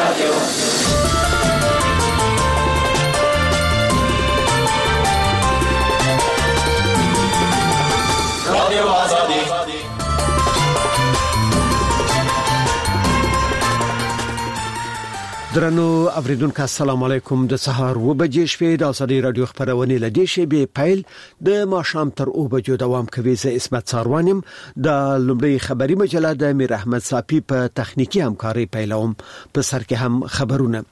درنو اوریدونکو السلام علیکم. د سهار و بجې شپې د ازادي رادیو خبرونه لدې شی به پیل د ماښام تر او بجو دوام کوي. زه اسمت ساروانم د لومړی خبري مجله د امیر احمد صافي په تخنیکی همکاري پیلوم. په سر کې هم خبرونه.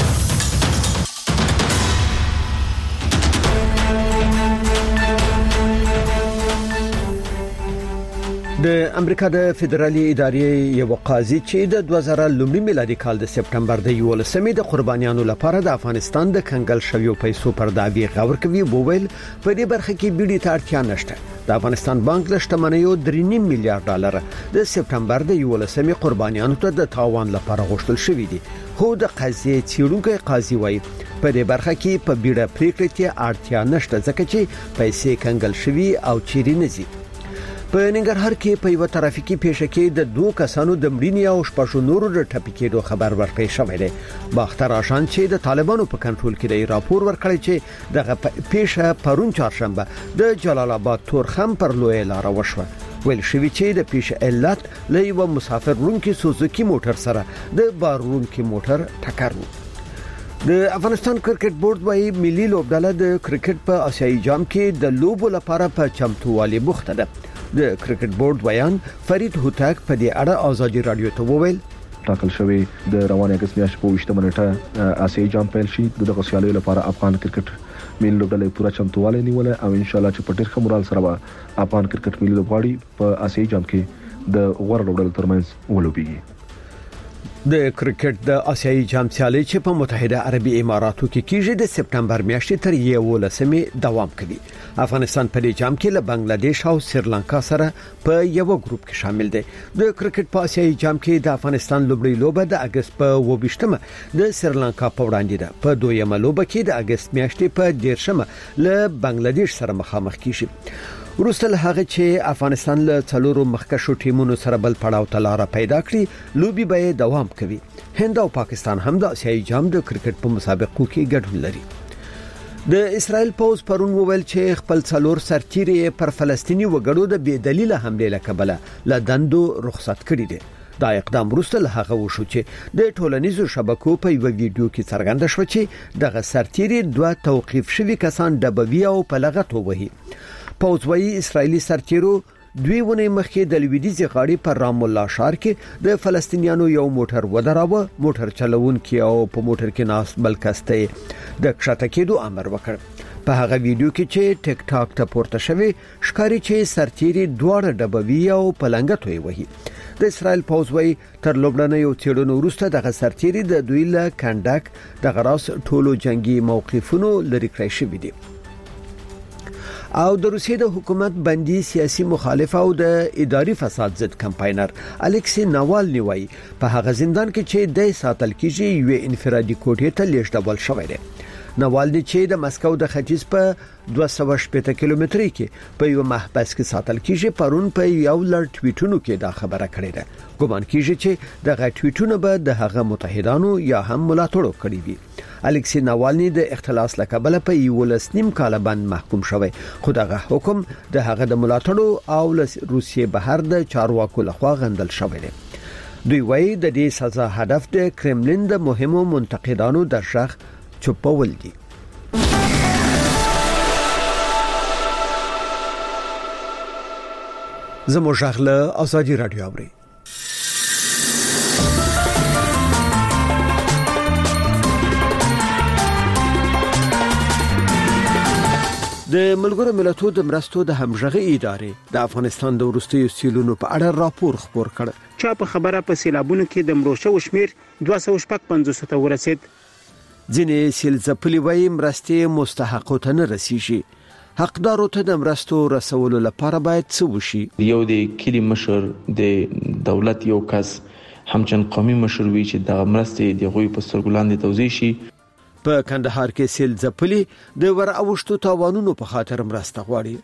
د امریکا د فدرالي ادارې یو قاضي چې د 2000 میلادي کال د سپټمبر د 11مې د قربانیانو لپاره د افغانستان د کنګل شویو پیسو پر دعوی غور کوي، وویل په دې برخه کې بیړۍ ته اړتیا نشته. د افغانستان بانک له شتمنیو 3.5 میلیارډ ډالر د سپټمبر د 11مې قربانیانو ته د تاوان لپاره غوښتل شوې دي. خو د قضیې څېړونکو قاضي وایي په دې برخه کې په بیړه پریکړې ته اړتیا نشته ځکه چې پیسې کنګل شوي او چیرې نه ځي. په ننګرهار کې په یو ترافیکي پیښه کې د 2 کسانو د مړینې او شپږ نورو د ټپي کېدو خبر ورکړی شوی دی. باختر آشان چې د طالبانو په کنټرول کې دی راپور ورکړی چې دغه پیښه پرون چهارشنبه د جلال آباد تورخم پر لوی لار وشوه. ویل شوی چې د پیښې علت له یو مسافر وړونکي سوزوکی موټر سره د بار وړونکي موټر ټکر و. د افغانستان کرکټ بورډ وايي ملي لوبډله د کرکټ په آسیایي جام کې د لوبو لپاره په چمتووالي بوخته ده. د کرکټ بورډ ویان فرید هوتک په دې اړه ازادي رادیو ته وویل ټاکل شوی د روانه اگست میاشتې په 20 منټه آسیایي جام پیل شي. دغه سیالیو لپاره افغان کرکټ ملي لوبډله پوره چمتووالی نیولې او ان شاء الله چې په ډېر ښه مورال سره افغان کرکټ ملي لوبغاړي په آسیایي جام کې د غوړ لوبډلو ترمنځ ولوبېږي. د کرکټ د آسیایي جام سیالي چې په متحده عربي اماراتو کې کیږي د سپټمبر میاشتې تر 11مې دوام کوي. افغانستان په دې جام کې له بنگلاديش او سریلانکا سره په یو ګروپ کې شامل دی. د کرکټ په آسیایي جام کې د افغانستان لوبډلې لوبه د اگست په 28مه د سریلانکا په وړاندې ده. په دویمه لوبه کې د اگست میاشتې په 10مه له بنگلاديش سره مخامخ کیږي. وروسته هغه چې افغانستان له څلورو مخکښو ټیمونو سره بل پړاو ته لار پیدا کړی، لوبي به دوام کوي. هند او پاکستان هم د آسیایي جام د کرکټ په مسابقو کې ګډون لري. د اسرائیل پوز پرون وویل چې خپل څلور سرتیري پر فلسطینی وګړو د بې دلیل حمله لکبله لدندو رخصت کړي دي. دا اقدام وروسته هغه وشو چې د ټولنیزو شبکو په یو ویډیو کې څرګنده شو چې دغه سرتیري 2 توقيف شوي کسان ډبوي او په لغت ووهي. پوزوي اسرایلی سرتیرو 2 ونې مخکې د لویدیځ غاړي پر رام الله شار کې د فلسطینیانو یو موټر ودراوه. موټر چلوونکي او په موټر کې ناس بل کسته د کښته کېدو امر وکړ. په هغه ویډیو کې چې ټیک ټاک ته پورته شوی ښکاری چې سرتیري دواړه ډبوي او پلنګ توي وهي. د اسرائیل پوزوي تر لوبډنه یو چیرونو وروسته د سرتیري د دوی له کندک د غراس ټولو جنگي موقفونو لري کړی شوی دی. او د روسیې د حکومت بندي سیاسي مخالف او د اداري فساد ضد کمپاینر الکسی ناوالنی وایي په هغه زندان کې چې د ساتل کېږي یو انفرادي کوټې ته لیږدول شوی دی. ناوالنی چې د مسکو د ختیځ په 280 کیلومتري کې په یو محبس کې ساتل کېږي، پرون په یو لړ ټویټونو کې دا خبره کړې ده. ګومان کېږي چې دغه ټویټونه به د هغه متحدانو یا هم ملاتړو کړی وي. الکسی ناوالنی د اختلاس لکبله په 11 کال باندې محکوم شوی، خو دغه حکم د هغه د ملاتړو او روسیې بهر د چارواکو لخوا غندل شوی دی. دوی وایي د دې سزا هدف د کرملین د مهمو منتقدانو د شخ چوپول دي. زموږ غږ ازادي رادیو اوري. د ملګرو ملتونو د مرستو د همغږي ادارې د افغانستان د وروستیو سیلونو په اړه راپور خبر کړ. چا په خبره په سیلابونو کې د مروشو شمیر 255 ته ورسید. ځینې سیل ځپلي وایي مرستې مستحقو ته نه رسیږي. حقدارو ته د مرستو رسولو لپاره باید څه وشي. یو د کلی مشر د دولت یو کس همچن قومي مشر وی چې د مرستې د غوي په سترګلاندې توزیع شي. په کندهار کې سیل ځپلي د ور اوښتو تاوانونو په خاطر مرسته غواړي.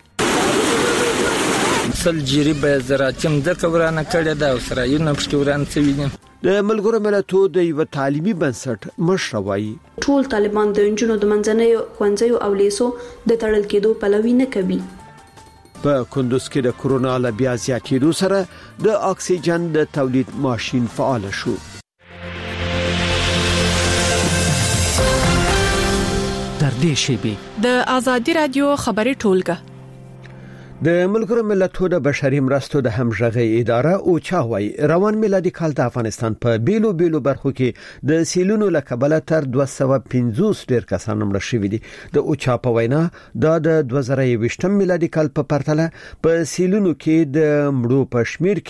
سل جریبه زراعتیم د کورانه کړه دا اسرائیل نه پښتوران څه ویني. د ملګرو ملتونو د یو تعلیمي بنسټ مشر وایي ټول طالبان د انجونو د منځنۍ ښوونځیو او لیسو د تړل کېدو پلوي نه کوي. په کندوز کې د کورونا له بیا زیاتېدو سره د اکسیجن د تولید ماشين فعال شو. در دې شیبې د آزادي رادیو خبري ټولګه د ملګرو ملتونو د بشري مرستو د همغږي اداره او چاوي روان میلادي کال د افغانستان په بیلو برخو کې د سیلونو له کبله تر 250 ډیر کسان مړ شوي دي. د اوچا په وینا د 2020 میلادي کال په پرتله په سیلونو کې د مړو په شمیر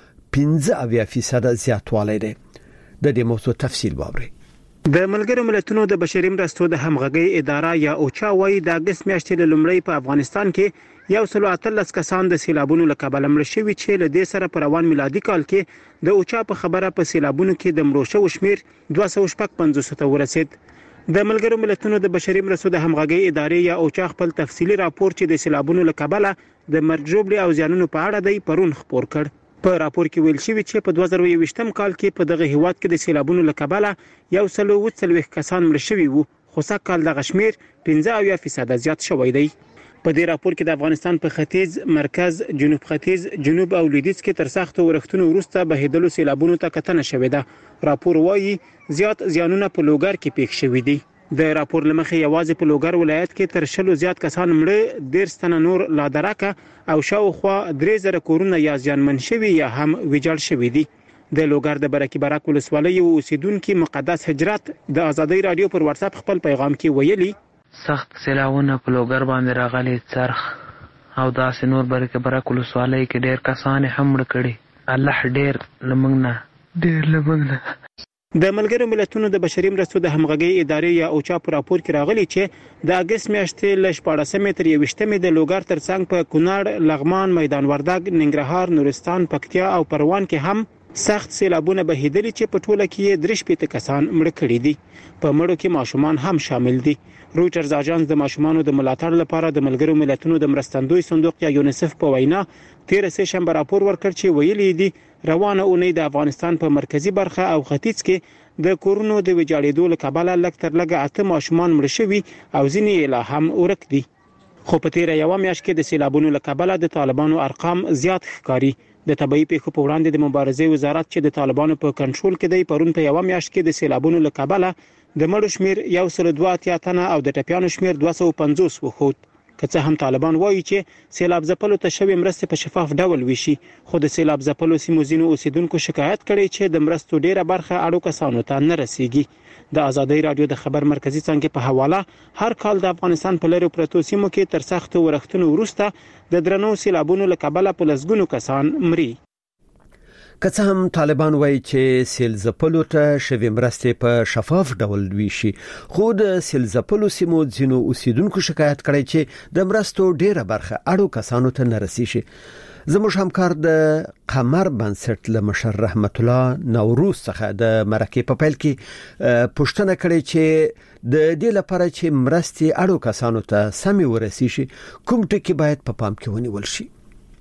کې 15% زیاتوالی دی. د دې موضوع تفصیل واورئ. د ملګرو ملتونو د بشري مرستو د همغږي اداره یا اوچا وايي د اگست میاشتې لومړی په افغانستان کې 113 کسان د سیلابونو له کبله مړ شوي چې له دې سره پر روان میلادي کال کې د اوچا په خبره په سیلابونو کې د مړو شوو شمیر 255 ته ورسید. د ملګرو ملتونو د بشري مرستو د همغږي ادارې یا اوچا خپل تفصیلی راپور چې د سیلابونو له کبله د مرګ ژوبلې او زیانونو په اړه دی پرون خبر کړ. په راپور کې ویل شوی چې په 2020 کال کې په دغه هیواد کې د سیلابونو له کبله 140 کسان مړ شوي وو، خو سږ کال دغه شمیر 15% زیات شوی دی. په دې راپور کې د افغانستان په ختیځ، مرکز، جنوب ختیځ، جنوب او لویدیځ کې تر سختو ورښتونو وروسته بهیدلو سیلابونو ته کتنه شوې ده. راپور وايي زیات زیانونه په لوګر کې پیښ شوي دي. د راپور لمخې یوازې په لوګر ولایت کې تر 100 زیات کسان مړه، 13 تنه نور لا درکه او شاوخوا 3000 کورونه یا زیانمن شوي یا هم ویجاړ شوي دي. د لوګر د برکي برک ولسوالۍ اوسیدونکو مقدس هجرت د آزادۍ رادیو پر واتس اپ خپل پیغام کې ویلي سخت سیلاونه په لوګر باندې راغلي، څرخ او داسې نور برکي برک ولسوالۍ کې ډېر کسان هم مړ کړي. الله ډېر لمنګ د ملګرو ملتونو د بشري مرستو د همغږي ادارې یا اوچا په راپور کې راغلي چې د اگست میاشتې ل 14 تر 21 د لوګر ترڅنګ په کونړ، لغمان، میدان وردګ، ننګرهار، نورستان، پکتیا او پروان کې هم سخت سیلابونه بهیدلي چې په ټوله کې 3 کسان مړ کړي دي. په مړو کې ماشومان هم شامل دي. رويټرز اژانس د ماشومانو د ملاتړ لپاره د ملګرو ملتونو د مرستندوی صندوق یا یونیسف په وینا 13 شنبه راپور ورکړ چې ویلي دي روانه اونۍ د افغانستان په مرکزی برخه او ختیځ کې د کورونو د ویجاړېدو له کبله لږ تر لږه 8 ماشومان مړ شوي او ځینې لا هم ورک دي. خو په تیر یو میاشت کې د سیلابونو له کبله د طالبانو ارقام زیات ښکاري. د طبيعي پیښو په وړاندې د مبارزې وزارت چې د طالبانو په کنټرول کې دی پرون په یو میاشت کې د سیلابونو له کبله د مړو شمیر 102 تنه او د ټپیانو شمیر 250 وخوت. که څه هم طالبان وایي چې سیلاب ځپلو ته شوی مرستې په شفاف ډول ویشي، خو د سیلاب ځپلو سیمو ځینو اوسیدونکو شکایت کړي چې د مرستو ډیره برخه اړو کسانو ته نه رسیږي. د آزادۍ رادیو د خبر مرکزی څنګه په حواله هر کال د افغانستان په لری پروتو سیمو کې تر سختو ورښتونو وروسته د درنو سیلابونو له کبله په لسګونو کسان مري. که څه هم طالبان وایي چې سیل ځپلو ته شوی مرستې په شفاف ډول ویشي، خو د سیل ځپلو سیمو ځینو اوسیدونکو شکایت کړي چې د مرستو ډیره برخه اړو کسانو ته نه رسیږي. زموږ همکار د قمر بنسټ له مشر رحمت الله نوروز څخه د مرکې په پیل کې پوښتنه کړې چې د دې لپاره چې مرستې اړو کسانو ته سمې ورسیږي کوم ټکي باید په پام کې ونیول شي.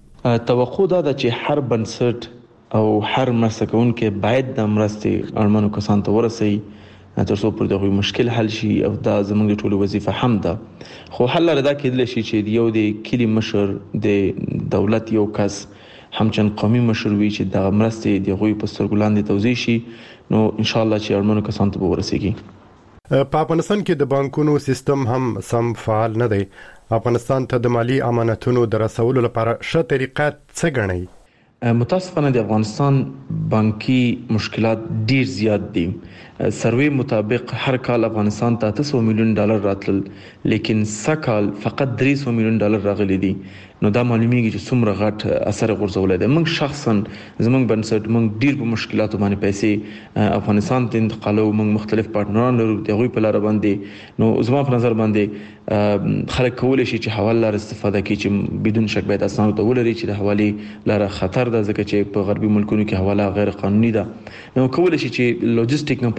توقع ده چې هر بنسټ او هر مرسته کوونکی باید د مرستې اړمنو کسانو ته ورسي تر څو پر دغه مشکل حل شي او دا زموږ د ټولو وظیفه هم ده. خو حل لري دا کېدل شي چې یو د کلی مشر د دولت یو کس همچن قومي مشر وي چې د مرستې د غوي په سترګو لاندې توزیع شي، نو ان شاء الله چې اړمنو کسانو ته ورسیږي. په افغانستان کې د بانکونو سیستم هم سم فعال نه دی. افغانستان ته د مالی امانتونو د رسولو لپاره ښه طریقه څه ګڼئ؟ متاسفانه د افغانستان بانکي مشکلات ډیر زیات دي. سروې مطابق هر کال افغانستان ته $800 میلیون راتلل، لیکن سکال فقط $300 میلیون راغلي دي. نو دا معلومیږي چې څومره غټ اثر غورځولای دی. موږ شخصا زموږ بنسټ موږ ډیر په مشکلاتو باندې پیسې افغانستان ته انتقالو، موږ مختلف پارتنران لرو د غوي په لار باندې. نو زما په نظر باندې خلک کولای شي چې حواله لار استفاده کوي چې بدون شک باید اسانه ته ولري چې د حوالې لار خطر ده، ځکه چې په غربي ملکونو کې حواله غیر قانوني ده. نو کولای شي چې لوجستیک کمپنۍ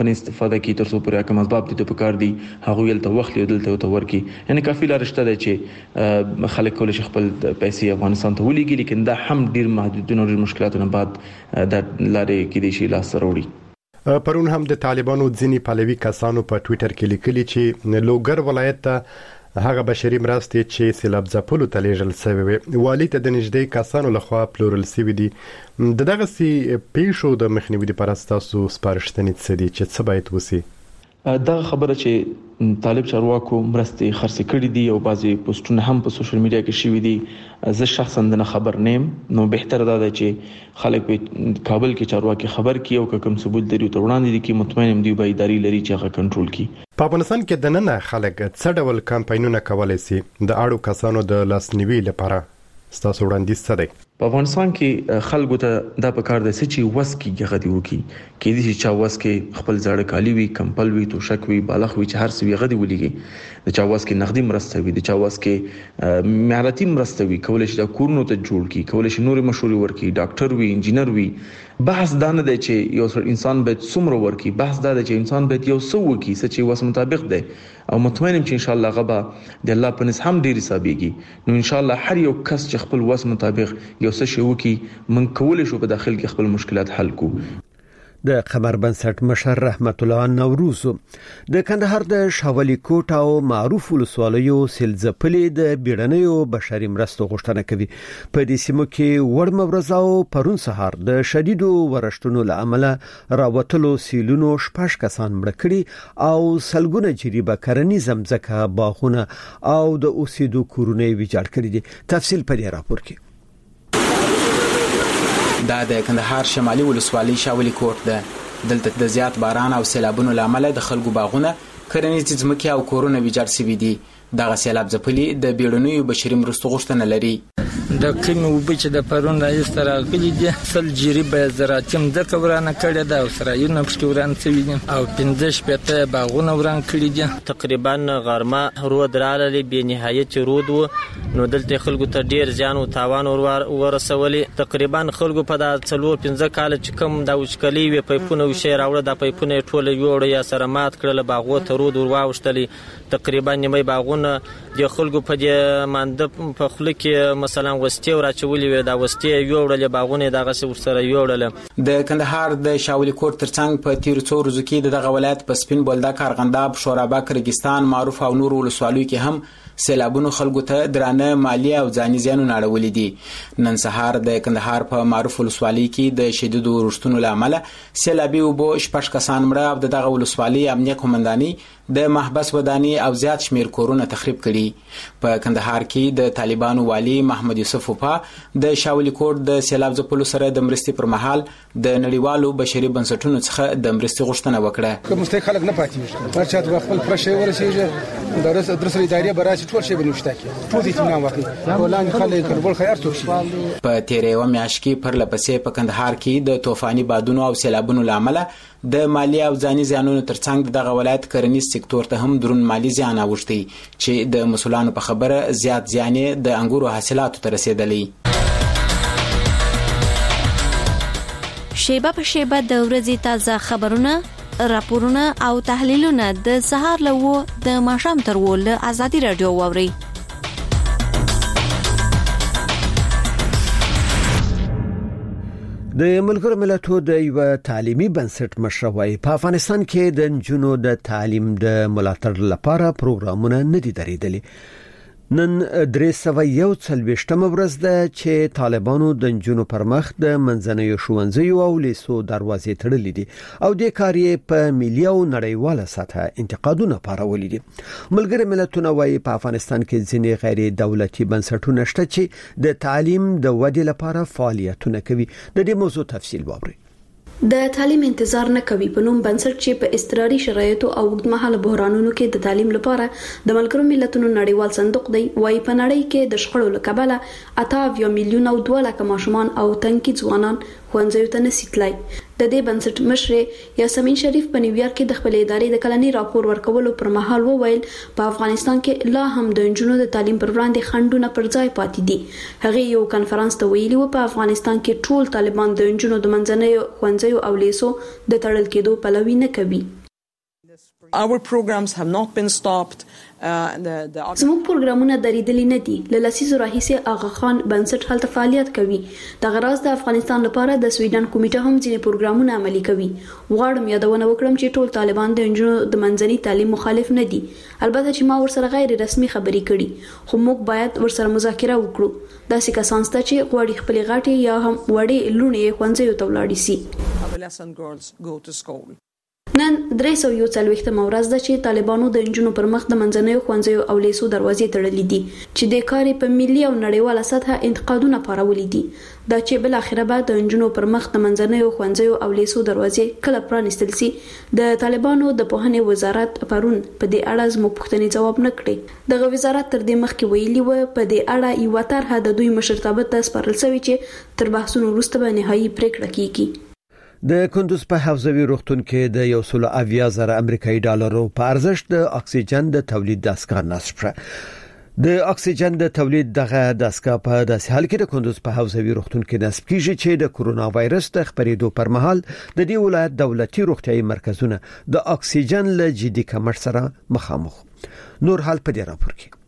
نه استفاده کوي تر څو پورې کوم اسباب دي په کار دي هغه یل ته وخت لیدل ته ورکی یعنی کافي لار شته چې خلک کول شي خپل پیسې افغانستان ته ولېږي لیکن دا هم ډیر محدودونه او مشکلاتونه بعد د لارې کې دي شي لاس وروړي پرون هم د طالبانو ځینی پالوي کسانو په ټوئیټر کې لیکلي چې لوګر ولایت ته هغه بشري مرستې چې سیلاب ځپلو ته لیږل شوی وي والي ته د نږدې کسانو لخوا پلورل شوی دي دغه سي پیښو د مخنیوي لپاره تاسو سپارښتنې څه دي چې څه باید وسی دا خبره چې طالب چارواکو مرستې خرڅ کړې دي او بعضي پوسټونه هم په سوشل میډیا کې شوي دي زه شخصا نه خبر نیم نو بهتره ده چې خلک په کابل کې چارواکي خبر کړي او کوم ثبوت لري ته وړاندې دي چې مطمئن دي به اداري لري چې هغه کنټرول کړي په افغانستان کې د نن خلک څه ډول کمپاینونه کولای شي د اړو کسانو د لاسنیوي لپاره ستاسو وړاندیز څه دی په افغانستان کې خلکو ته دا په کار دی چې وسکي غدي وکي کې دي چې وسکي خپل ځړ کالی وي کمپل وي توشک وي بالغ وي چې هر څه وي غدي ولېږي د چا وسکي نقدي مرسته وي د چا وسکي معیارتي مرسته وي کولای شي د کورونو ته جوړ کی کولای شي نور مشورې ورکي ډاکټر وي انجینر وي بحث دا نه دی چې یو انسان به څومره ورکي بحث دا دی چې انسان به یو څو وکي چې وس مطابق دی او مطمئنم چې ان شاء الله غبا د الله په نس هم ډیر حسابيږي نو ان شاء الله هر یو کس چې خپل وس مطابق یو څه شو کی من کولای شو په داخل کې خپل مشکلات حل کو د خبر بنسټ مشر رحمت الله نوروز د کندهار د شاولي کوټ او معروف ولسوالیو سلځپلې د بیړنیو بشري مرستو غوښتنه کوي په دې سیمو کې وړم ورځاو پرون سهار د شدیدو ورشتونو لامل راوتلو سیلونو شپږ کسان مړ کړي او سلګونه جریبه کرنی زمزکه باغونه او د اوسېدو کورونه ویجاړ کړي دي تفصیل په دې راپور کې دا د کندهار شمالي ولسوالۍ شاولي کوټ ده دلته د زیات باران او سیلابونو لامل د خلکو باغونه کرنیزې ځمکې او کورونه ویجاړ شوي دي دغه سیلاب ځپلي د بیړنیو بشري مرستو غوښتنه لري د قیمه وبې چې د پرون راځي راغلي دي سل جریبه زراعتي مځکه ورانه کړې ده او سرایونه پکې وران شوي دي او 15 شپېته باغونه وران کړي دي تقریبا غرمه رود راغلی به نهایت رود نو دلته خلکو ته ډیر زیان او تاوان ورسولي تقریبا خلکو په د 4-5 کال چې کوم د وشکلي وي پایپونه وشي راوړه د پایپونه ټوله یوړ یا سره مات کړل باغو ته رود ورواوشتلي تقریبا نیمه باغونه د خلکو په دې مانده په خله کې مثلا وستي او راچولې وي دا وستي یوړل باغونه دغه سره یوړل د کندهار د شاولي کوټ ترڅنګ په تیر څو ورځو کې دغه ولایت په سپین بولدک ارغنداب شورابک ریګستان معروف او نور ولسوالیو کې هم سیلابونو خلکو ته درانه مالی او ځاني زیانونه اړولې دي نن سهار د کندهار په معروف ولسوالۍ کې د شدیدو ورشتونو لامل سیلابي وبو شپږ کسان مړه او دغه ولسوالۍ امنیه قومنداني د محبس وداني او زیات شمیر کورونه تخریب کړي په کندهار کې د طالبانو والی محمد یوسف وفا د شاولي کوټ د سیلاب ځپلو سره د مرستې پر مهال د نړیوالو بشري بنسټونو څخه د مرستې غوښتنه وکړه کوم مستحق خلک نه پاتې هر چا خپل پرشه ورسېږي درس اداري براشي ټول شی بنوشته کې ټول اطمینان وکړي ولان خلک کړبل خیر څوک شي په تیرې و میاشت کې پر لپسې په کندهار کې د طوفاني بادونو او سیلابونو لامل د مالی او ځاني زیانونو ترڅنګ دغه ولایت کرنیز سکتور ته هم درون مالی زیان اوښتی چې د مسولانو په خبره زیات زیان د انګورو حاصلاتو ته رسیدلی شیبه په شیبه د ورځې تازه خبرونه راپورونه او تحلیلونه د سهار له د ماښام تر ول ازادي رادیو ووري د ملګرو ملتونو د یو تعلیمي بنسټ مشروعي په افغانستان کې د جنونو د تعلیم د ملاتړ لپاره پروګرامونه نه دي درېدلي نن 341 ورځ ده چې طالبانو د جنونو پر مخ د منځنیو ښوونځیو او لیسو دروازې تړلې دي او د کاریه په ملي او نړیواله سطح انتقادونه پارولې دي ملګرو ملتونو وايي په افغانستان کې ځینې غیر دولتي بنسټونه شته چې د تعلیم د ودې لپاره فعالیتونه کوي د دې موضوع تفصیل واورئ د تعلیم انتظار نه کوي په نوم بنسټ چې په اضطراري شرایطو او اوږدمهاله بحرانونو کې د تعلیم لپاره د ملګرو ملتونو نړیوال صندوق دی وايي په نړۍ کې د شخړو له کبله 8 میلیون او 2 لک ماشومان او تنکي ځوانان ښوونځیو ته نشي تلای د دې بنسټ مشر یاسمین شریف په نیویارک کې د خپل ادارې د کلني راپور ورکولو پر مهال وویل په افغانستان کې لا هم د جنونو د تعلیم پر وړاندې خنډونه پر ځای پاتې دي هغه یو کانفرنس ته ویلي و په افغانستان کې ټول طالبان د جنونو د منځنیو ښوونځیو او لیسو د تړل کېدو پلوي نه کوي Our programs have not been stopped. زموږ پروګرامونه درېدلي نه دي. له لسیزو راهیسې آغا خان بنسټ هلته فعالیت کوي. د غراز د افغانستان لپاره د سویډن کمیټه هم ځینې پروګرامونه عملي کوي. غواړم یادونه وکړم چې ټول طالبان د نجونو د منځني تعلیم مخالف نه دي. البته چې ما ورسره غیر رسمي خبرې کړي، خو موږ باید ورسره مذاکره وکړو. داسې کسان شته چې غواړي خپل غاټي یا هم وړې لونې ښوونځیو ته ولاړ شي. Adolescent girls go to school. نن 340 ورځ ده چې طالبانو د نجونو پر مخ د منځنیو ښوونځیو او لیسو دروازې تړلې دي چې د کاري په ملي او نړیواله سطحه انتقادونه پارولې دي. دا چې بل اخره بعد د نجونو پر مخ د منځنیو ښوونځیو او لیسو دروازې کله پرانستل سي، د طالبانو د پوهنې وزارت پرون په دې اړه زموږ پوښتنې جواب نه کړي. دغه وزارت تر دې مخکې ویلي و په دې اړه یو طرحه د دوی مشرتابه ته سپارل شوی چې تر بحثونو وروسته به نهایی پریکړه کیږي. د کندوز په حوزوي روغتون کې د 170,000 امریکایي ډالرو په ارزښت د اکسیجن د تولید دستګاه نصب شوه. د اکسیجن د تولید دغه دستګاه په داسې حال کې د کندوز په حوزوي روغتون کې نصب کیږي چې د کورونا وایرس د خپرېدو پر مهال د دې ولایت دولتي روغتيایي مرکزونه د اکسیجن له جدي کمښت سره مخامخ. نور حال په دې راپور کې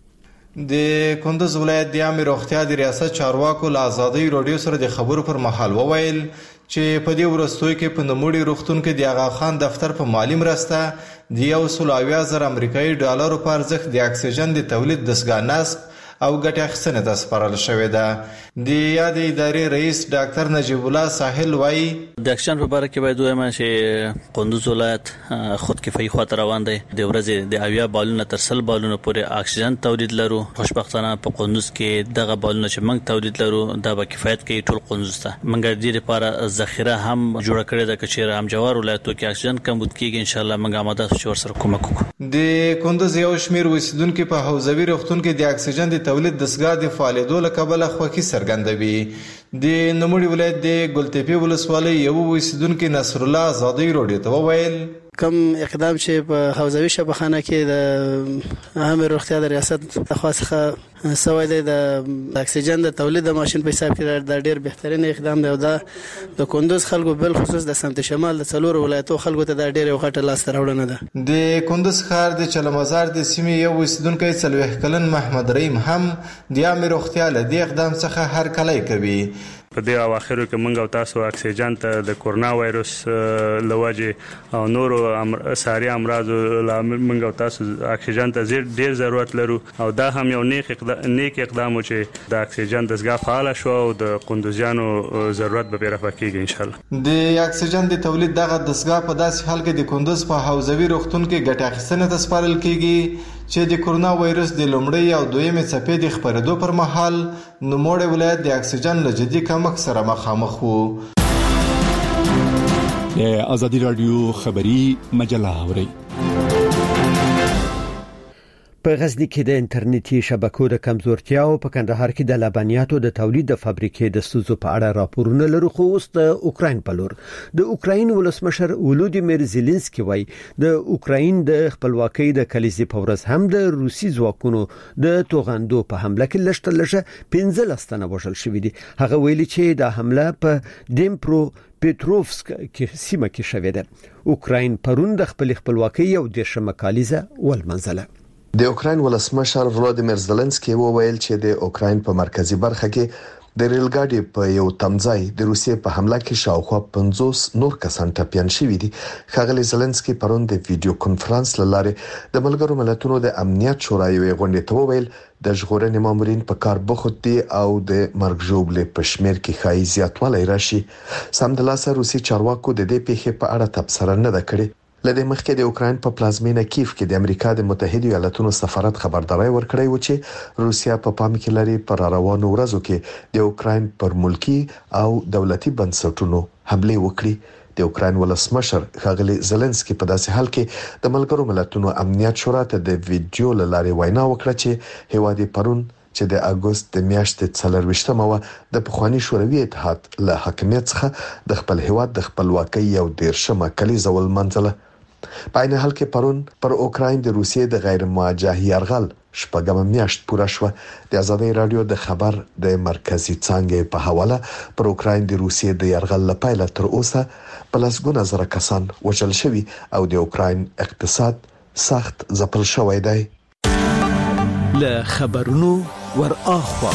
د کندوز ولایت د عامه روغتیا د ریاست چارواکو له آزادۍ رادیو سره د خبرو پر مهال وویل چې په دې ورستوي کې په نموړي روغتون کې د آغا خان دفتر په مالی مرسته د 170,000 امریکایي ډالرو په ارزښت د اکسیجن د تولید دستګاه نصب او ګټه اخیستنه ته سپارل شوې ده. د یاد ادارې رئیس ډاکټر نجیب الله ساحل وایي د اکسیجن په اړه کې باید وایم چې کندوز ولایت خود کفایي خواته روان دی. د ورځې د 80 بالونه تر 100 بالونه پورې اکسیجن تولید لرو. خوشبختانه په کندوز کې دغه بالونه چې موږ تولید لرو دا به کفایت کوي ټول کندوز ته. موږ د دې لپاره ذخیره هم جوړ کړې ده چې هم جوار ولایتو کې اکسیجن کمبود کیږي. ان شاء الله موږ آماده یو ور سره کومک وکړو. د کندوز یو شمیر اوسیدونکو په حوزوي روغتون کې د اکسیجن د تولید دستګاه د فعالیتولو له کبله خوښي څرګندوي. د نوموړي ولایت د ګلتپې ولسوالۍ یو اوسیدونکو نصر الله آزادۍ رادیو ته وویل کوم اقدام چې په حوزوي شبخانه کې د عامه روغتیا د ریاست څخه سوی دی د اکسیجن د تولید د ماشين په حساب کې د ډیر بهترین اقدام دی او دا د کندوز خلکو بل خصوص د سمت شمال د څلور ولایتو خلکو ته د ډیر یو غټه لاس راوړنه ده. د کندوز ښار د چلمزار د سیمې یو اوسیدونکی 40 کلن محمد رحیم هم د عامه روغتیا له دې اقدام څخه هر کله کوي. په دې اواخرو کې موږ او تاسو اکسیجن ته د کورونا وایرس لوجه او نورو ساري امراض لامل موږ او تاسو اکسیجن ته ډیر ضرورت لرو او دا هم یو نیک اقدام و چې د اکسیجن دستګاه فعال شو او د کندوزیانو ضرورت به رفع کیږي ان شاء الله. د اکسیجن د تولید دغه دستګاه په داسې حال کې د کندوز په حوزوي روغتون کې ګټه اخیستنه ته سپارل کیږي چې د کورونا وایرس د لومړۍ او دویمې څپې د خپرېدو پر مهال نوموړی ولایت د اکسیجن له جدي کمښت سره مخامخ وو. د ازادي رادیو خبری مجله اوري په غزنی کې د انټرنیټي شبکو د کمزورتیا او په کندهار کې د لبنیاتو د تولید د فابریکې د ستونزو په اړه راپورونه لري. خو اوس د اوکراین په لور د اوکراین ولسمشر ولودیمیر زيلنسکي وایي د اوکراین د خپلواکۍ د کلیزې په ورځ هم د روسي ځواکونو د توغندو په حمله کې لږه 15 تنه وژل شوي دي. هغه ویلي چې د حمله په ډیمپرو پټروفسک کې سیمه کې شوې ده. اوکراین پرون د خپلواکۍ او د شمکالیزه ولمنځله. د اوکراین ولسمشر ولودیمیر زيلنسکي وویل چې د اوکراین په مرکزی برخه کې د ریل ګاډي په یو تمځای د روسیې په حمله کې شاوخوا 50 نور کسان ټپيان شوي دي. ښاغلي زيلنسکي پرون د ویډیو کانفرنس لاره د ملګرو ملتونو د امنیت شورا یوې غونډې ته وویل د ژغورنې مامورین په کار بوخت دي او د مرګ ژوبلې په شمیر کې خای زیاتوالی راشي. سمدلاسه روسي چارواکو د دې پیښې په اړه تبصره نه ده کړې. لدې مخکې د اوکراین په پلازمینه کیف کې د امریکا د متحده ایالاتونو سفارت خبرداري ورکړی و چې روسیا په پام کې لري پر روانو ورځو کې د اوکراین پر ملکی او دولتي بنسټونو حمله وکړي. د اوکراین ولسمشر ښاغلي زيلنسکي په داسې حال کې د ملګرو ملتونو امنیت شورا ته د ویډیو لارې وینا وکړه چې هیواد پرون چې د اگست د میاشتې 24مه د پخوانی شوروي اتحاد له حاکمیت څخه د خپل هیواد د خپلواکۍ او 13مه کلیزه ولمنځله. په عین حال کې پرون پر اوکراین د روسیې د غیر مواجه یرغل شپږم میاشت پوره شو. د آزادۍ رادیو د خبر د مرکزی څنګه په حواله پر اوکراین د روسیې د يرغل لپاره تر اوسه په لسګونه زره کسان وژل شوي او د اوکراین اقتصاد سخت ځپل شوی دی. له خبرونو ور اخوا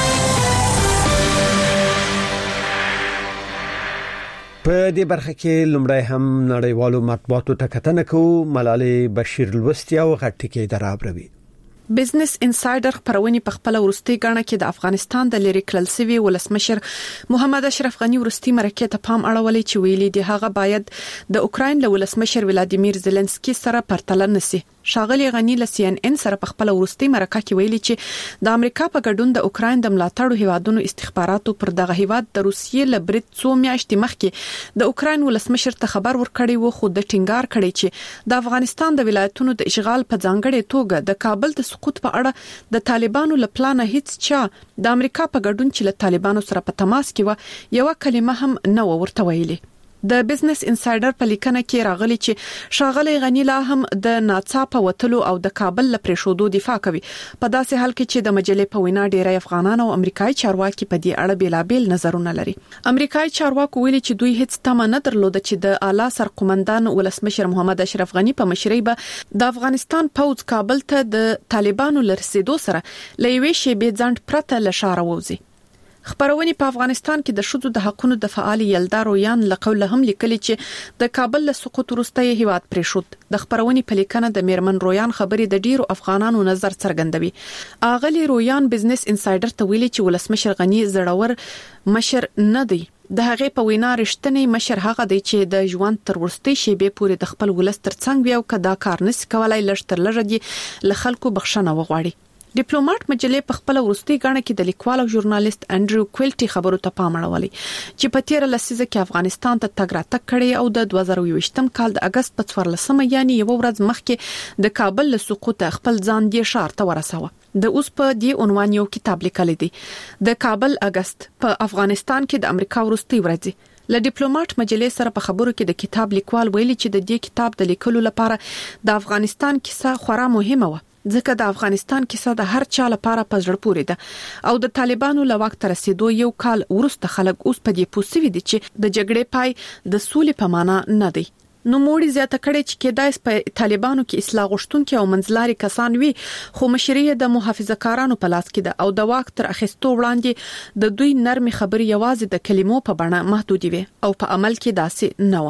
په دې برخه کې لومړی هم نړیوالو مطبوعاتو ته کتنه کوو. ملالۍ بشیر لوستي او غټکی درابروي. بزنس انسایډر خبرونه په خپل ورستي غاڼه کې د افغانستان د لری کړل سوي ولسمشر محمد اشرف غنی ورستي مرکه ته پام اړولې چې ویلي دی هغه باید د اوکراین له ولسمشر ولادیمیر زيلنسکي سره پرتله نسی. شاغلی غنی له سی ان ان سره په خپل ورستي مرکه کې ویلي چې د امریکا په ګډون د اوکراین د ملاتړو هیوادونو استخباراتو پر دغه هیواد د روسیې له برید څو میاشتې مخکې د اوکراین ولسمشر ته خبر ورکړی و، خو د ټینګار کړی چې د افغانستان د ولایتونو د اشغال په ځانګړې توګه د کابل د سقوط په اړه د طالبانو له پلانه هیڅ چا د امریکا په ګډون چې له طالبانو سره په تماس کې و یو کلمه هم نه ورته ویلي. د بزنس انسایډر په لیکنه کې راغلي چې شاغلی غنی لا هم د ناڅاپه وتلو او د کابل لپاره شودو دفاع کوي، په داسې حال کې چې د مجلې په وینا ډیری افغانان او امریکایي چارواکي په دې اړه بیلابیل نظرونه لري. امریکایي چارواکو ویلي چې دوی هیڅ تمه نه درلوده چې د اعلی سرقومندان ولسمشر محمد اشرف غنی په مشرۍ به د افغانستان پوځ کابل ته د طالبانو لرسیدو سره لوي شی به ځند پرته لشاره ووزي. خبرونه په افغانستان کې د شذو د حقونو د فعال یلدا رویان لقوله هم لیکلي چې د کابل له سقوط وروسته هیواد پرې شود. د خبرونه په لیکنه د میرمن رویان خبرې د ډیرو افغانانو نظر څرګندوي. اغلی رویان بزنس انسایډر ته ویلي چې ولسمشر غنی زړور مشر نه دی. د هغه په وینا رښتینی مشر هغه دی چې د ژوند تر ورستي شیبې پورې د خپل ولست تر څنګ وي او کدا کار نس کولای لږ تر لږه دی له خلکو بخښنه وغواړي. ډیپلوماټ مجلې په خپل ورستي غاڼه کې د لیکوال او ژورنالیست انډریو کویلټي خبرو ته پام اړولي چې په 13 لسیزه کې افغانستان ته تګ راتګ کړي او د 2020م کال د اگست په 14 یعنی یو ورځ مخکې د کابل له سقوط خپل ځان دی شار ته ورساوه. د اوس په دې عنوان یو کتاب لیکل دي د کابل اگست په افغانستان کې د امریکا ورستي ورځي. له ډیپلوماټ مجلې سره په خبرو کې د کتاب لیکوال ویلي چې د دې کتاب د لیکلو لپاره د افغانستان کیسه خورا مهمه و، ځکه د افغانستان کیسه د هر چا لپاره په زړه پورې ده او د طالبانو له وخت رسیدو یو کال وروسته خلک اوس په دې پوسوي دي چې د جګړې پای د سولې په معنا نه دی. نو موړي زیاته کړي چې کېدای په طالبانو کې اصلاح غوښتونکي او منځلاري کسان وي، خو مشرۍ د محافظه‌کارانو په لاس کې ده او د وخت تر اخیستو وړاندې د دوی نرمي خبري یوازې د کلمو په بڼه محدود وي او په عمل کې داسې نه و.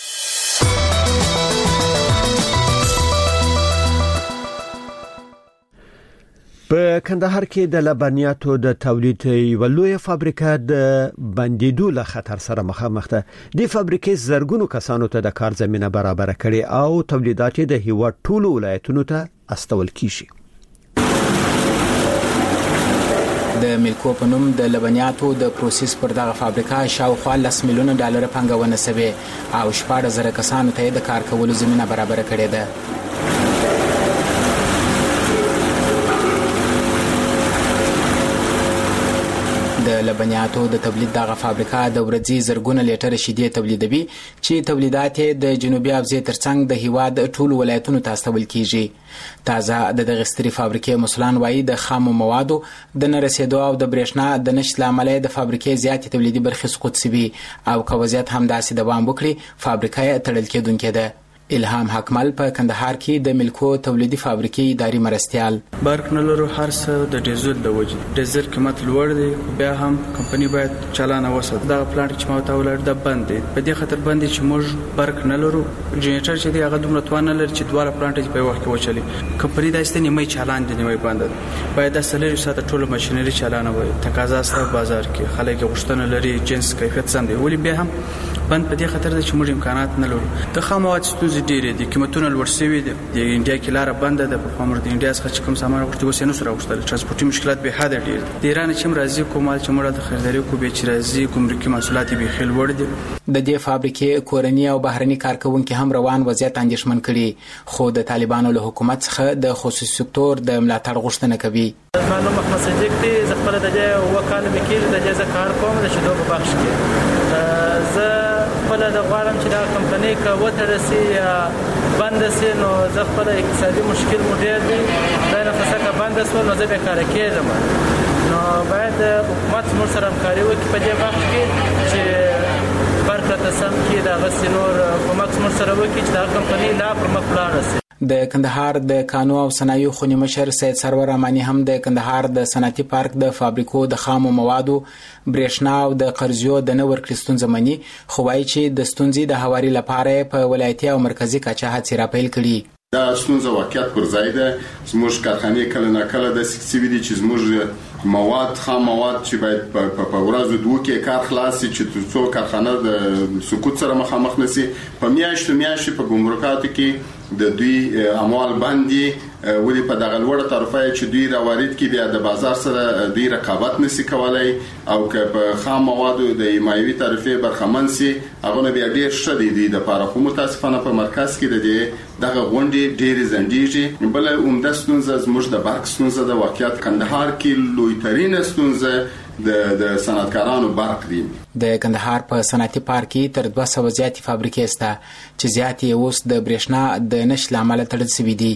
په کندهار کې د لبنیاتو د تولید یو لوی فابریکه د بندیدو له خطر سره مخامخ ده. د فابریکې زرګونو کسانو ته د کار زمينه برابر کړي او تولیدات د هیواد ټولو ولایتونو ته استول کیږي. د ملکو په نوم د لبنیاتو د پروسس پر دغه فابریکه شاوخوا 10 میلیونه ډالر پانګونه شوه او 14,000 کسانو ته د کار کولو زمينه برابر کړي ده. د لبنیاتو د تولید دغه فابریکه د ورځې زرګونه لیټر شیدې تولیدوي چې تولیدات د جنوبي افزې ترڅنګ د هیواد ټولو ولایتونو ته استول کیږي. تازه د دغه ستري فابریکې مسلان وایي د خامو موادو د نرسیدو او د برېښنا د نشټ لامل د فابریکې زیاتې تولیدي برخې سقوط شوي او که وضعیت هم داسې دوام وکړي فابریکه تړل کېدونکې ده. الهام حکمل په کندهار کې د ملکو تولیدي فابریکې اداري مرستيال. برق نه لرو، هر څه د ډیزل د وجې ډیزل قیمت لوړ دی، بیا هم کمپنی باید چالانه وساتي. دا پلانټ چې ما ته ولر د بند دی، په دې خاطر بند چې موږ برق نه لرو، جنریټر چې دی هغه دومره توان نه لري چې دواړه پلانټ په وخت کې وچلي. کمپنی دا ستنې مې چالان دي نیمه بند ده، باید د سلری ساته ټول ماشينري چالانه وي. تقاضا سره بازار کې خلک غوښتنه لري، جنس کیفیت سم دی، ولی بیا هم بند په دې خاطر چې موږ امکانات نه لرو. د خاموات ستونزې ډېرې دي، قیمتونه لوړ شوي دي. د انډیا کې لار بنده ده، په خامر د انډیا څخه چې کوم سامان غوښتي وسه نه سره غوښتل، ترانسپورتي مشکلات به حد ډېر دي. د ایران چې مرزي کومال چې موږ د خریداري کو به چې راځي ګمرکي محصولات به خل وړ دي. د دې فابریکې کورنی او بهرني کارکونکو هم روان وضعیت اندېښمن کړي، خو د طالبانو له حکومت څخه د خصوصي سکتور د ملاتړ غوښتنه کوي. معلومه محمد صدیق دی، زه خپل د وکاله وکیل د جزا کار کوم د شدو په بخش کې. زه خپل د غواړم چې دا کمپنۍ که وتړل سي یا بند سي نو زه خپل اقتصادي مشکل مو ډېر دی دا نه څه که بند شول نو زه بیکاره کېږم نو باید حکومت موږ سره همکاري وکړي په دې وخت کې چې برق راته سم کړي د هغسې نور کومک موږ سره وکړي چې دا کمپنۍ لا پر مخ ولاړه سي. د کندهار د کانو او صنایعو خونی مشر سید سرور امانی هم د کندهار د صنعتي پارک د فابریکو د خامو موادو برېښنا او د قرضیو د نه ورکړې ستونزه مني خو وایي چې د ستونزې د هواري لپاره په ولایتي او مرکزي کچه هڅې راپیل کړي. دا ستونزه واقعیت پر ځای ده. زموږ کارخانې کله نه کله د سکسیوي دي چې زموږ مواد خام مواد چې باید په ورځو دوه کې کار خلاص شي چې څو کارخانه د سقوط سره مخامخ نشي په میاشتو په ګمرکاتو کې د دوی اموال باندې ولې په دغه لوړه طرفه چې دوی راوارد کې بیا د بازار سره دوی رقابت نشي کولای او که په خام موادو د ایمایوي طرفه برخمن سي هغه بیا ډیر شدي دي د لپاره خو متاسفانه په مرکز کې دغه غونډې ډېرې زندېږي. بل عمده ستونزه زموږ د برق ستونزه د واقعیت کندهار کې لویترین ستونزه د صنعتکارانو برق دي. د کندهار په صنعتي پارک کې تر 200 زیاتې فابریکې شته چې زیاتې اوس د برېښنا د نشټ لامل تړل شوي دي.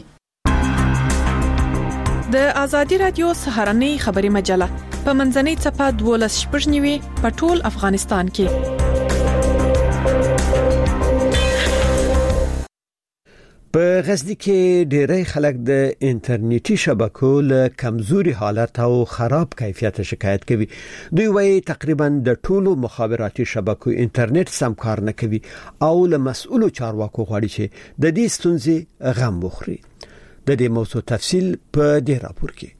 د ازادي رادیو سهارنۍ خبري مجله په منځنۍ صفه 12 په ټول افغانستان کې. په غزنی کې ډېری خلک د انټرنیټي شبکو له کمزوري حالت او خراب کیفیت شکایت کوي. دوی وايي تقریبا د ټولو مخابراتي شبکو انټرنیټ سم کار نه کوي او له مسؤلو چارواکو غواړي چې د دې ستونزې غم وخوري. د دې موضوع تفصیل په دې راپور کې.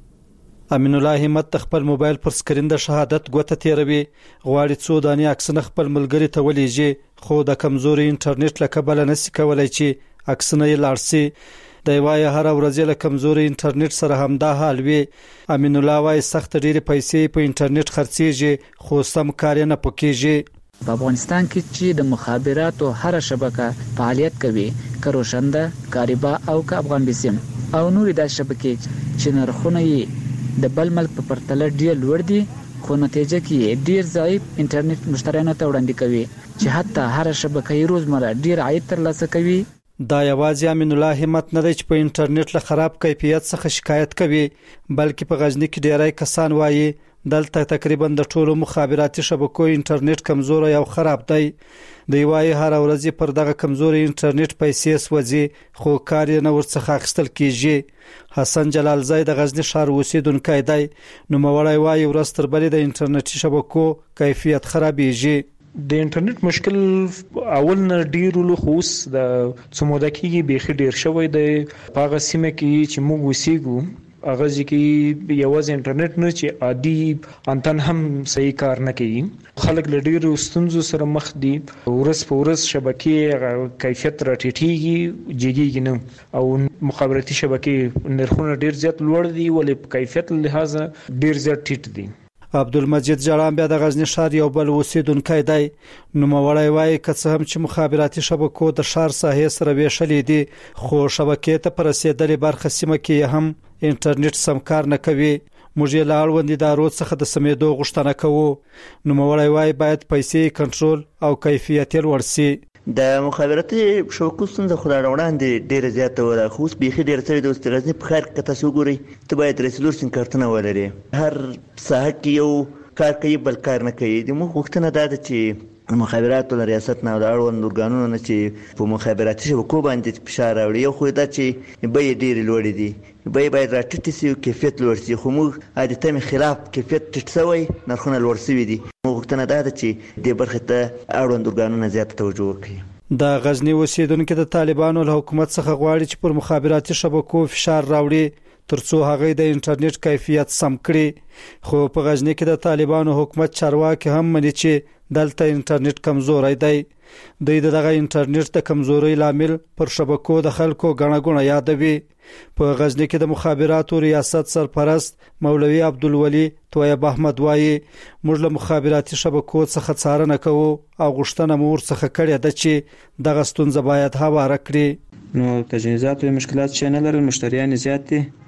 امین الله همت خپل موبایل پر سکرین د شهادت غوته تیروي غواړي څو دانې عکسونه خپل ملګری ته ولېږي خو د کمزوري انټرنیټ له کبله نشي کولای چې عکسونه یې لاړسي. د وای هر ورځ له کمزوري انټرنیټ سره هم دا حال وي. امین الله وای سخت ډېری پیسې په انټرنیټ خرڅيږي خو سم کار نه پکېږي. په افغانستان کې چې د مخابراتو هر شبکه فعالیت کوي کروشنده کاریبا او که افغان بیسیم او نورې د شبکې چې نرخونه یې د بل ملک په پرتله ډېر لوړ دي خو نتیجه کې ډېر ضعیف انټرنیټ مشتریانو ته وړاندې کوي چې حتی هر شبکه یې روزمره ډېر عاید ترلاسه کوي. دا یوازې امین الله همت نه دی چې په انټرنیټ له خراب کیفیت څخه شکایت کوي بلکې په غزنی کې ډېری کسان وایي دلته تقریبا د ټولو مخابراتي شبکو انټرنیټ کمزور او خراب دی. دی وایي هر ورځ پر دغه کمزوري انټرنیټ پیسې سوځي خو کار نه ورڅخه اخیستل کیږي. حسن جلال زید د غزنی ښار اوسیدونکی دی. نو موړی وایي ورځ تر بلې د انټرنیټي شبکو کیفیت خرابېږي. د انټرنیټ مشکل اول نه ډیر له خوس د څومره کېږي به ډیر شوی دی په هغه سیمه کې چې موږ وسیګو هغه ځکه یوازې انټرنیټ نه چې عادي انتن هم صحیح کار نه کوي. خلک له ډیرو ستونزو سره مخ دي. ورځ په ورځ شبکې کیفیت راټیټېږي جګیږي نه او مخابراتي شبکې نرخونه ډیر زیات لوړ دي ولې په کیفیت لحاظ ډیر زیات ټیټ دي. عبدالمجید جړان بیا د غزنی ښار یو بل اوسیدونکی دی. نو موړی وایي که څه هم چې مخابراتي شبکو د ښار ساحې سره ویشلې دي خو شبکې ته پر رسیدلې برخه سیمه کې هم انټرنیټ سم کار نه کوي. موږ یې له اړوند ادارو څخه د سمېدو غوښتنه کوو. نو موړی وایي باید پیسې کنټرول او کیفیت یې لوړ شي. د مخابراتي شبکو ستونزه خو وړاندې ډېره زیاته وه خو اوس بیخي ډېره سوې ده. اوس د غزني په ښار کې که تاسو وګورئ ته باید 3 سیم کارتونه ولرې. هر ساحه کې یو کار کوي بل کار نه کوي. د موږ غوښتنه دا ده چې مخابراتو له ریاست نه او د اړوند ارګانونو نه چې په مخابراتي شبکو باندې فشار راوړي. یو خو دا چې بیې ډېرې لوړې دي بیې باید راټیټې شي او کیفیت لوړ شي خو موږ عادتاً خلاف کیفیت ټیټ شوی نرخونه لوړ شوي دي. موږ غوښتنه دا ده چې دې برخې ته اړوند ارګانونه زیاته توجه وکړي. د غزنی اوسیدونکو د طالبانو له حکومت څخه غواړي چې پر مخابراتي شبکو فشار راوړي ترڅو هغه د انټرنیټ کیفیت سم کړي. خو په غزنی کې د طالبانو حکومت چارواکي هم مني چې دلته انټرنیټ کمزوري دی. دوی دغه انټرنیټ د کمزوري لامل پر شبکو د خلکو غڼه غڼه یادوي. په غزنی کې د مخابراتو ریاست سرپرست مولوی عبدالولی طیب احمد وایي موږ له مخابراتي شبکو څخه څارنه کوو او غوښتنه مو ورڅخه کړې ده چې دغه ستونزه باید هواره کړي. نو تجهیزات او مشکلات چې نه لرل مشتریان زیات دي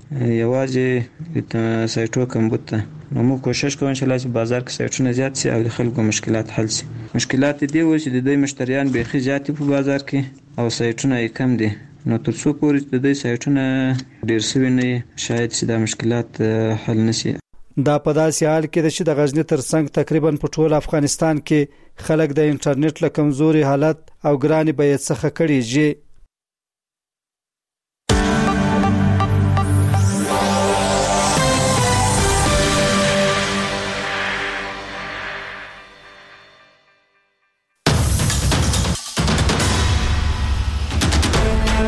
یوازې سایټو کمبود ته نو موږ کوشش کوو چې بازار کې سایټونه زیات شي او د خلکو مشکلات حل شي. مشکلات دي و چې د مشتریان بیخي زیات په بازار کې او سایټونه یې کم دي، نو تر څو پورې د دې سایټونه ډیر شوي نه شاید چې دا مشکلات حل نشي. دا په داسې حال کې چې د غزنی ترڅنګ تقریبا په ټول افغانستان کې خلک د انټرنیټ له کمزوري حالت او ګراني بیې څخه کړي